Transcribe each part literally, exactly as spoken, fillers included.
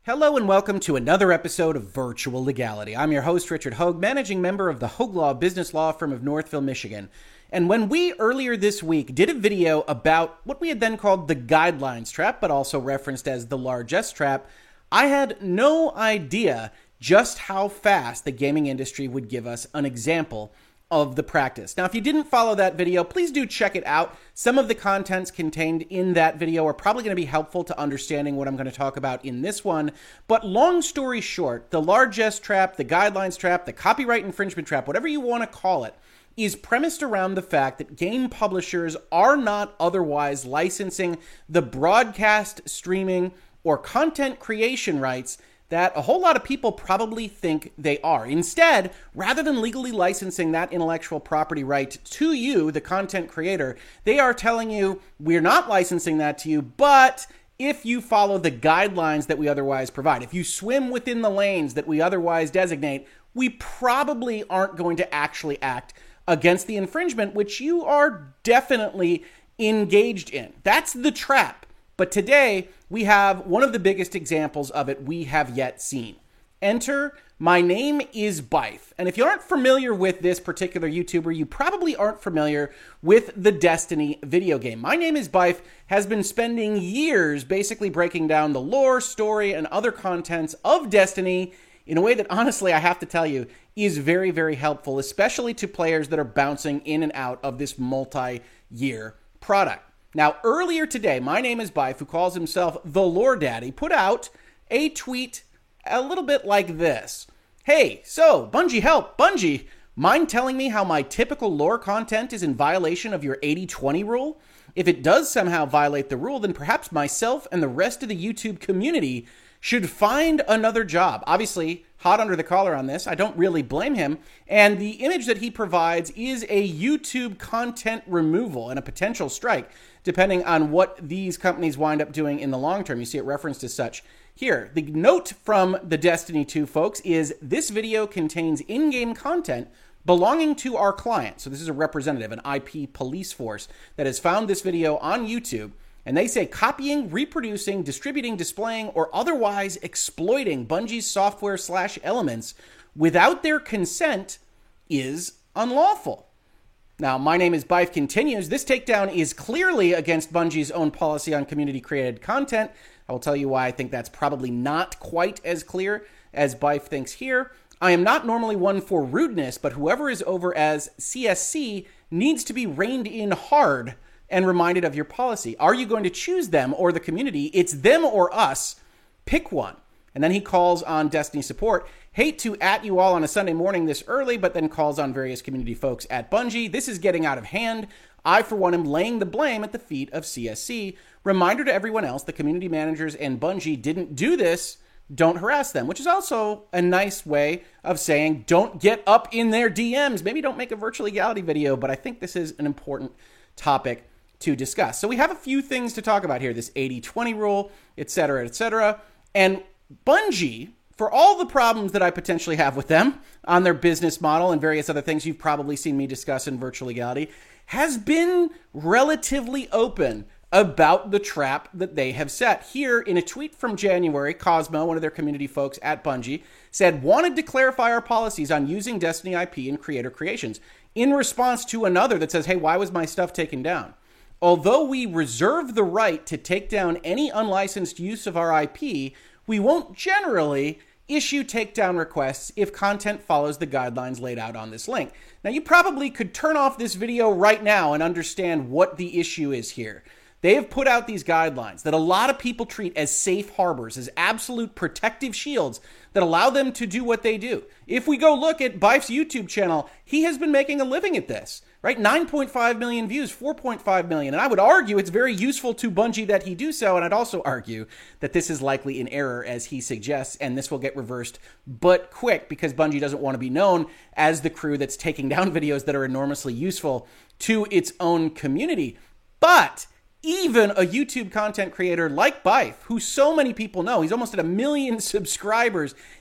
Hello and welcome to another episode of Virtual Legality. I'm your host, Richard Hogue, managing member of the Hogue Law business law firm of Northville, Michigan. And when we earlier this week did a video about what we had then called the guidelines trap, but also referenced as the largesse trap, I had no idea just how fast the gaming industry would give us an example of the practice. Now, if you didn't follow that video, please do check it out. Some of the contents contained in that video are probably going to be helpful to understanding what I'm going to talk about in this one. But long story short, the largesse trap, the guidelines trap, the copyright infringement trap, whatever you want to call it, is premised around the fact that game publishers are not otherwise licensing the broadcast, streaming, or content creation rights that a whole lot of people probably think they are. Instead, rather than legally licensing that intellectual property right to you, the content creator, they are telling you, we're not licensing that to you, but if you follow the guidelines that we otherwise provide, if you swim within the lanes that we otherwise designate, we probably aren't going to actually act against the infringement, which you are definitely engaged in. That's the trap. But today, we have one of the biggest examples of it we have yet seen. Enter, my name is Byf. And if you aren't familiar with this particular YouTuber, you probably aren't familiar with the Destiny video game. My Name is Byf has been spending years basically breaking down the lore, story, and other contents of Destiny in a way that, honestly, I have to tell you, is very, very helpful, especially to players that are bouncing in and out of this multi-year product. Now, earlier today, My Name is Byf, who calls himself the Lore Daddy, put out a tweet a little bit like this. Hey, so, Bungie help, Bungie, mind telling me how my typical lore content is in violation of your eighty twenty rule? If it does somehow violate the rule, then perhaps myself and the rest of the YouTube community should find another job. Obviously, hot under the collar on this. I don't really blame him. And the image that he provides is a YouTube content removal and a potential strike, depending on what these companies wind up doing in the long term. You see it referenced as such here. The note from the Destiny two folks is this video contains in-game content belonging to our client. So this is a representative, an I P police force that has found this video on YouTube. And they say copying, reproducing, distributing, displaying, or otherwise exploiting Bungie's software slash elements without their consent is unlawful. Now, My Name is Byf continues. This takedown is clearly against Bungie's own policy on community-created content. I will tell you why I think that's probably not quite as clear as Byf thinks here. I am not normally one for rudeness, but whoever is over as C S C needs to be reined in hard and reminded of your policy. Are you going to choose them or the community? It's them or us. Pick one. And then he calls on Destiny support. Hate to at you all on a Sunday morning this early, but then calls on various community folks at Bungie. This is getting out of hand. I, for one, am laying the blame at the feet of C S C. Reminder to everyone else, the community managers and Bungie didn't do this. Don't harass them, which is also a nice way of saying don't get up in their D Ms. Maybe don't make a virtual legality video, but I think this is an important topic to discuss. So we have a few things to talk about here, this eighty twenty rule, et cetera, et cetera. And Bungie, for all the problems that I potentially have with them on their business model and various other things you've probably seen me discuss in virtual legality, has been relatively open about the trap that they have set. Here, in a tweet from January, Cosmo, one of their community folks at Bungie, said, wanted to clarify our policies on using Destiny I P in creator creations, in response to another that says, hey, why was my stuff taken down? Although we reserve the right to take down any unlicensed use of our I P, we won't generally issue takedown requests if content follows the guidelines laid out on this link. Now, you probably could turn off this video right now and understand what the issue is here. They have put out these guidelines that a lot of people treat as safe harbors, as absolute protective shields that allow them to do what they do. If we go look at Byf's YouTube channel, he has been making a living at this, right? nine point five million views, four point five million. And I would argue it's very useful to Bungie that he do so. And I'd also argue that this is likely in error, as he suggests, and this will get reversed but quick because Bungie doesn't want to be known as the crew that's taking down videos that are enormously useful to its own community. But even a YouTube content creator like Byf, who so many people know, he's almost at a million subscribers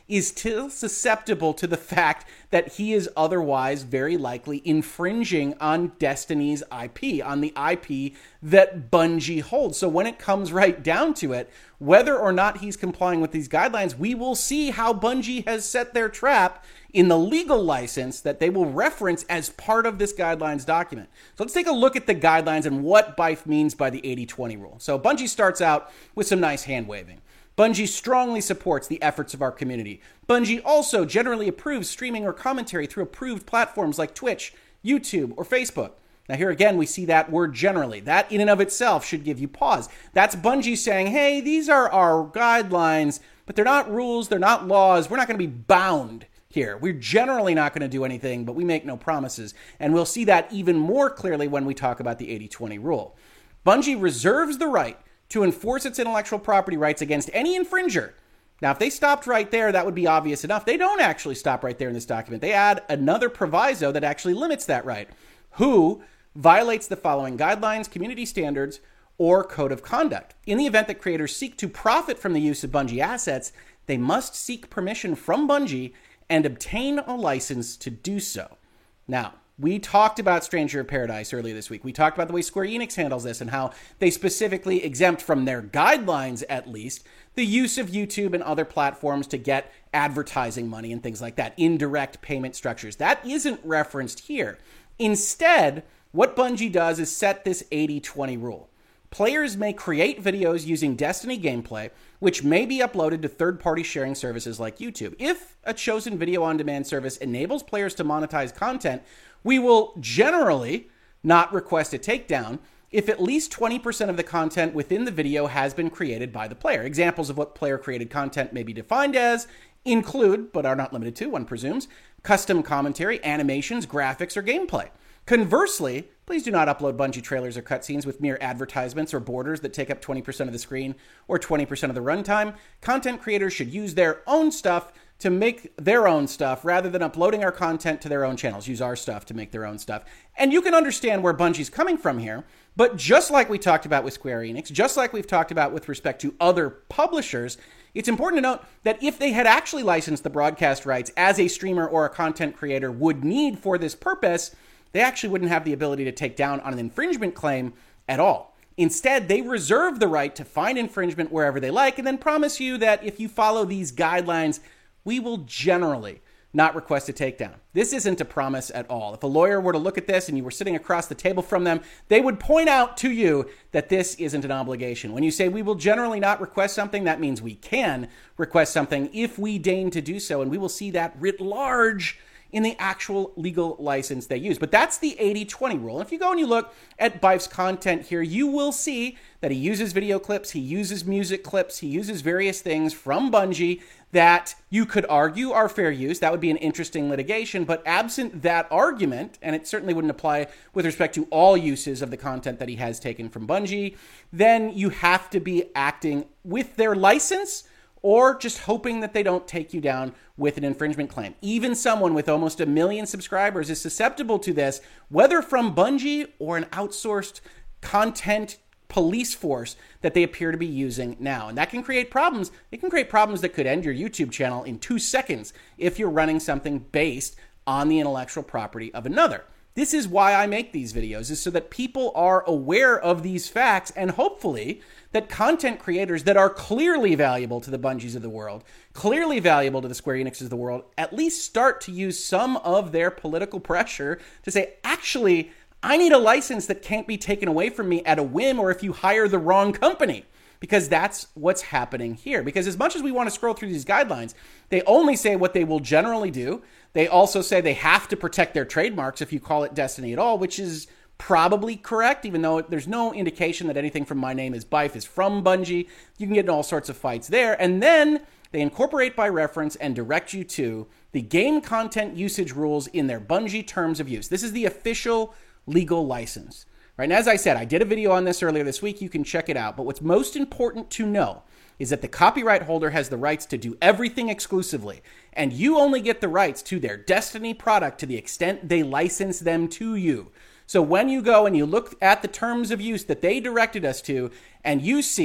is still susceptible to the fact that he is otherwise very likely infringing on Destiny's I P, on the I P that Bungie holds. So when it comes right down to it, whether or not he's complying with these guidelines, we will see how Bungie has set their trap in the legal license that they will reference as part of this guidelines document. So let's take a look at the guidelines and what B Y F means by the eighty twenty rule. So Bungie starts out with some nice hand waving. Bungie strongly supports the efforts of our community. Bungie also generally approves streaming or commentary through approved platforms like Twitch, YouTube, or Facebook. Now here again, we see that word generally. That in and of itself should give you pause. That's Bungie saying, hey, these are our guidelines, but they're not rules, they're not laws. We're not going to be bound here. We're generally not going to do anything, but we make no promises. And we'll see that even more clearly when we talk about the eighty twenty rule. Bungie reserves the right to enforce its intellectual property rights against any infringer. Now, if they stopped right there, that would be obvious enough. They don't actually stop right there in this document. They add another proviso that actually limits that right. Who violates the following guidelines, community standards, or code of conduct. In the event that creators seek to profit from the use of Bungie assets, they must seek permission from Bungie and obtain a license to do so. Now, we talked about Stranger of Paradise earlier this week. We talked about the way Square Enix handles this and how they specifically exempt from their guidelines, at least, the use of YouTube and other platforms to get advertising money and things like that, indirect payment structures. That isn't referenced here. Instead, what Bungie does is set this eighty twenty rule. Players may create videos using Destiny gameplay, which may be uploaded to third-party sharing services like YouTube. If a chosen video-on-demand service enables players to monetize content, we will generally not request a takedown if at least twenty percent of the content within the video has been created by the player. Examples of what player-created content may be defined as include, but are not limited to, one presumes, custom commentary, animations, graphics, or gameplay. Conversely, please do not upload Bungie trailers or cutscenes with mere advertisements or borders that take up twenty percent of the screen or twenty percent of the runtime. Content creators should use their own stuff to make their own stuff rather than uploading our content to their own channels. Use our stuff to make their own stuff. And you can understand where Bungie's coming from here, but just like we talked about with Square Enix, just like we've talked about with respect to other publishers, it's important to note that if they had actually licensed the broadcast rights as a streamer or a content creator would need for this purpose, they actually wouldn't have the ability to take down on an infringement claim at all. Instead, they reserve the right to find infringement wherever they like and then promise you that if you follow these guidelines, we will generally not request a takedown. This isn't a promise at all. If a lawyer were to look at this and you were sitting across the table from them, they would point out to you that this isn't an obligation. When you say we will generally not request something, that means we can request something if we deign to do so, and we will see that writ large in the actual legal license they use. But that's the eighty twenty rule. And if you go and you look at B Y F's content here, you will see that he uses video clips, he uses music clips, he uses various things from Bungie that you could argue are fair use. That would be an interesting litigation. But absent that argument, and it certainly wouldn't apply with respect to all uses of the content that he has taken from Bungie, then you have to be acting with their license or just hoping that they don't take you down with an infringement claim. Even someone with almost a million subscribers is susceptible to this, whether from Bungie or an outsourced content police force that they appear to be using now. And that can create problems. It can create problems that could end your YouTube channel in two seconds if you're running something based on the intellectual property of another. This is why I make these videos, is so that people are aware of these facts and hopefully that content creators that are clearly valuable to the Bungies of the world, clearly valuable to the Square Enixes of the world, at least start to use some of their political pressure to say, actually, I need a license that can't be taken away from me at a whim or if you hire the wrong company. Because that's what's happening here. Because as much as we want to scroll through these guidelines, they only say what they will generally do. They also say they have to protect their trademarks if you call it Destiny at all, which is probably correct, even though there's no indication that anything from My Name is B Y F is from Bungie. You can get in all sorts of fights there. And then they incorporate by reference and direct you to the game content usage rules in their Bungie terms of use. This is the official legal license. Right, and as I said, I did a video on this earlier this week. You can check it out. But what's most important to know is that the copyright holder has the rights to do everything exclusively. And you only get the rights to their Destiny product to the extent they license them to you. So when you go and you look at the terms of use that they directed us to, and you see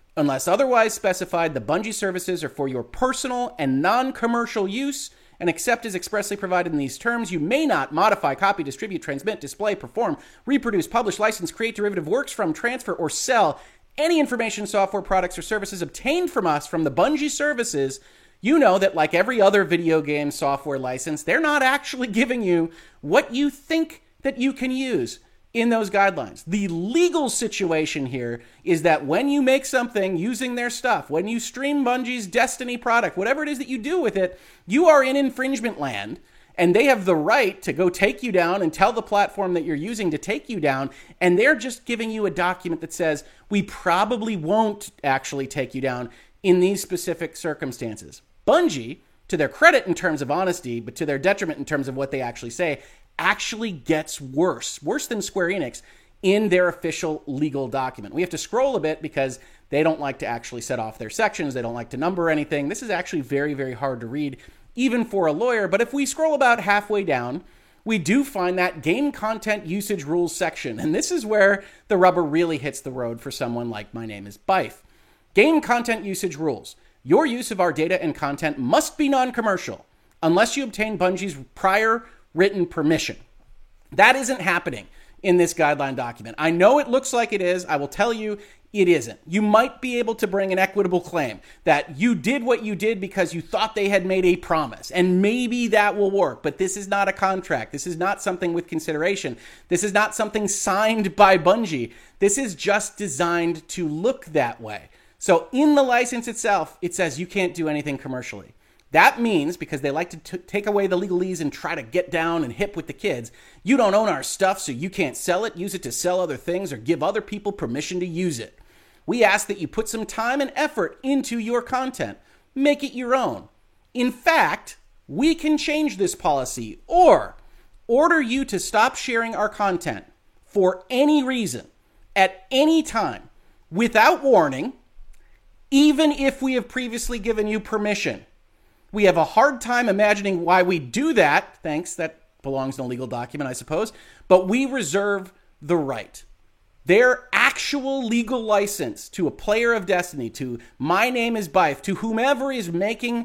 Unless otherwise specified, the Bungie services are for your personal and non-commercial use, and except as expressly provided in these terms, you may not modify, copy, distribute, transmit, display, perform, reproduce, publish, license, create derivative works from, transfer, or sell any information, software, products, or services obtained from us from the Bungie services. You know that, like every other video game software license, they're not actually giving you what you think that you can use in those guidelines. The legal situation here is that when you make something using their stuff, when you stream Bungie's Destiny product, whatever it is that you do with it, you are in infringement land, and they have the right to go take you down and tell the platform that you're using to take you down, and they're just giving you a document that says, we probably won't actually take you down in these specific circumstances. Bungie, to their credit in terms of honesty, but to their detriment in terms of what they actually say, actually gets worse, worse than Square Enix in their official legal document. We have to scroll a bit because they don't like to actually set off their sections. They don't like to number anything. This is actually very, very hard to read, even for a lawyer. But if we scroll about halfway down, we do find that game content usage rules section. And this is where the rubber really hits the road for someone like My Name is Bife. Game content usage rules. Your use of our data and content must be non-commercial unless you obtain Bungie's prior written permission. That isn't happening in this guideline document. I know it looks like it is. I will tell you it isn't. You might be able to bring an equitable claim that you did what you did because you thought they had made a promise, and maybe that will work, but this is not a contract. This is not something with consideration. This is not something signed by Bungie. This is just designed to look that way. So in the license itself, it says you can't do anything commercially. That means, because they like to t- take away the legalese and try to get down and hip with the kids, you don't own our stuff, so you can't sell it, use it to sell other things, or give other people permission to use it. We ask that you put some time and effort into your content. Make it your own. In fact, we can change this policy or order you to stop sharing our content for any reason, at any time, without warning, even if we have previously given you permission. We have a hard time imagining why we do that. Thanks, that belongs in a legal document, I suppose. But we reserve the right. Their actual legal license to a player of Destiny, to My Name is Bife, to whomever is making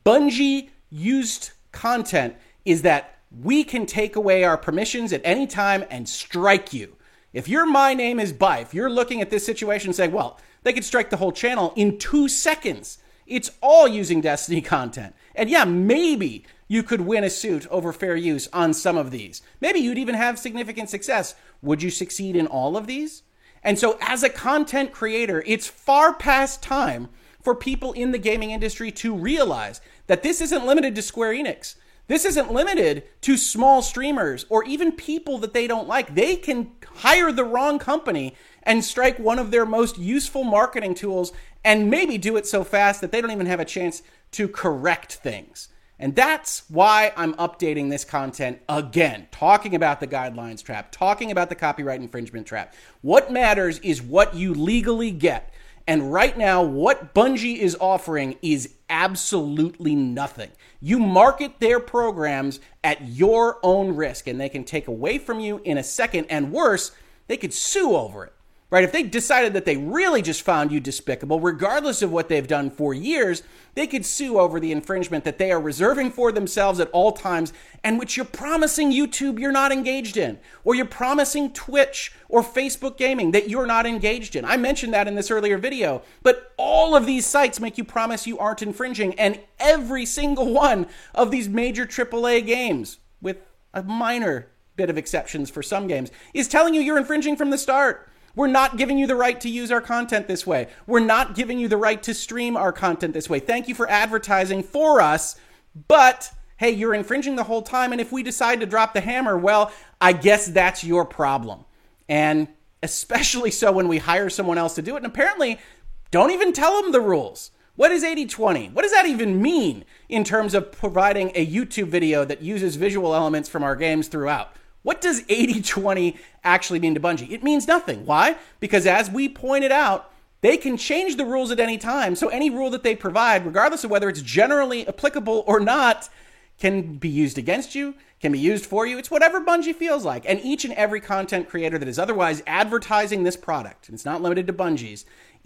Bungie-used content, is that we can take away our permissions at any time and strike you. If your My Name is Bife, you're looking at this situation saying, well, they could strike the whole channel in two seconds. It's all using Destiny content. And yeah, maybe you could win a suit over fair use on some of these. Maybe you'd even have significant success. Would you succeed in all of these? And so as a content creator, it's far past time for people in the gaming industry to realize that this isn't limited to Square Enix. This isn't limited to small streamers or even people that they don't like. They can hire the wrong company and strike one of their most useful marketing tools and maybe do it so fast that they don't even have a chance to correct things. And that's why I'm updating this content again, talking about the guidelines trap, talking about the copyright infringement trap. What matters is what you legally get. And right now, what Bungie is offering is absolutely nothing. You market their programs at your own risk, and they can take away from you in a second. And worse, they could sue over it. Right? If they decided that they really just found you despicable, regardless of what they've done for years, they could sue over the infringement that they are reserving for themselves at all times, and which you're promising YouTube you're not engaged in, or you're promising Twitch or Facebook Gaming that you're not engaged in. I mentioned that in this earlier video, but all of these sites make you promise you aren't infringing, and every single one of these major triple A games, with a minor bit of exceptions for some games, is telling you you're infringing from the start. We're not giving you the right to use our content this way. We're not giving you the right to stream our content this way. Thank you for advertising for us, but hey, you're infringing the whole time, and if we decide to drop the hammer, well, I guess that's your problem. And especially so when we hire someone else to do it, and apparently don't even tell them the rules. What is eighty twenty? What does that even mean in terms of providing a YouTube video that uses visual elements from our games throughout? What does eighty twenty actually mean to Bungie? It means nothing. Why? Because as we pointed out, they can change the rules at any time. So any rule that they provide, regardless of whether it's generally applicable or not, can be used against you, can be used for you. It's whatever Bungie feels like. And each and every content creator that is otherwise advertising this product, and it's not limited to Bungie's,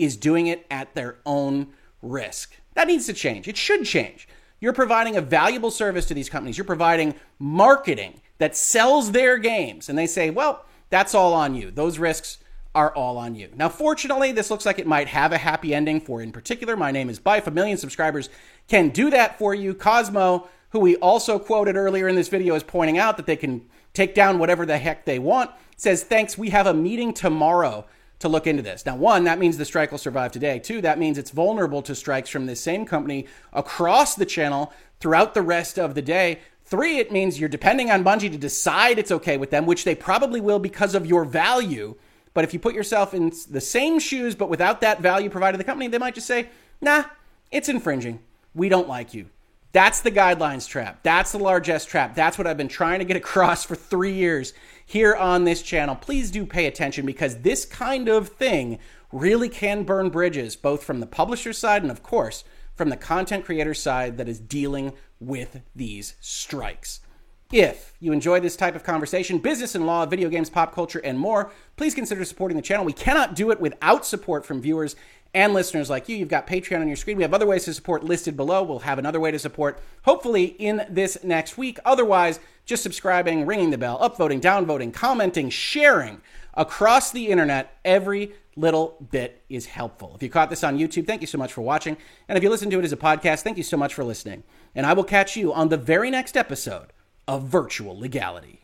is doing it at their own risk. That needs to change. It should change. You're providing a valuable service to these companies. You're providing marketing that sells their games. And they say, well, that's all on you. Those risks are all on you. Now, fortunately, this looks like it might have a happy ending for, in particular, My Name is Bife. A million subscribers can do that for you. Cosmo, who we also quoted earlier in this video, is pointing out that they can take down whatever the heck they want, says, thanks, we have a meeting tomorrow to look into this. Now, one, that means the strike will survive today. Two, that means it's vulnerable to strikes from this same company across the channel throughout the rest of the day. Three, it means you're depending on Bungie to decide it's okay with them, which they probably will because of your value. But if you put yourself in the same shoes, but without that value provided to the company, they might just say, nah, it's infringing. We don't like you. That's the guidelines trap. That's the largesse trap. That's what I've been trying to get across for three years here on this channel. Please do pay attention, because this kind of thing really can burn bridges, both from the publisher side and, of course, from the content creator side that is dealing with these strikes. If you enjoy this type of conversation, business and law, video games, pop culture, and more, please consider supporting the channel. We cannot do it without support from viewers and listeners like you. You've got Patreon on your screen. We have other ways to support listed below. We'll have another way to support, hopefully, in this next week. Otherwise, just subscribing, ringing the bell, upvoting, downvoting, commenting, sharing across the internet. Every little bit is helpful. If you caught this on YouTube, thank you so much for watching. And if you listen to it as a podcast, thank you so much for listening. And I will catch you on the very next episode of Virtual Legality.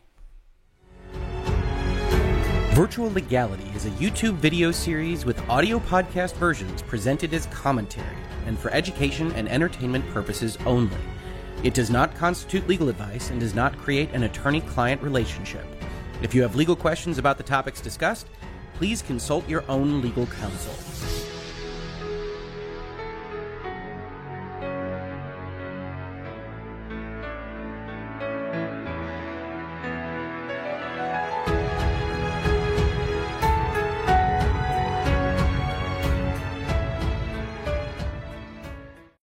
Virtual Legality is a YouTube video series with audio podcast versions presented as commentary and for education and entertainment purposes only. It does not constitute legal advice and does not create an attorney-client relationship. If you have legal questions about the topics discussed, please consult your own legal counsel.